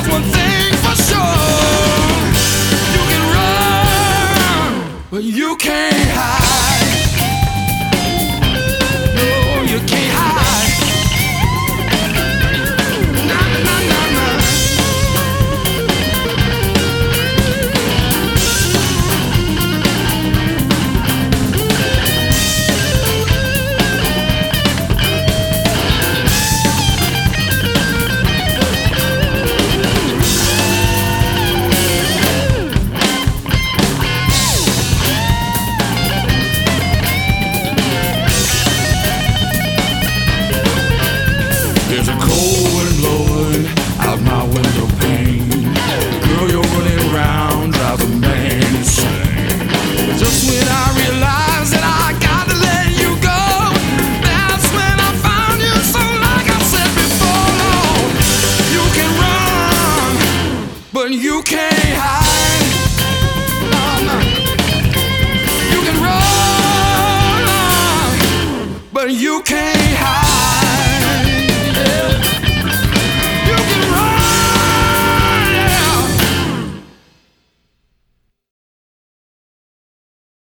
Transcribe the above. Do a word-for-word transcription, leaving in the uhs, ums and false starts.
one thing for sure. You can run, but you can't hide. No, you can't hide. Nah, nah, nah, nah. There's a cold wind blowing out my window pane. Girl, you're running around, driving man insane. Just when I realized that I gotta let you go, that's when I found you. So like I said before, you can run, but you can't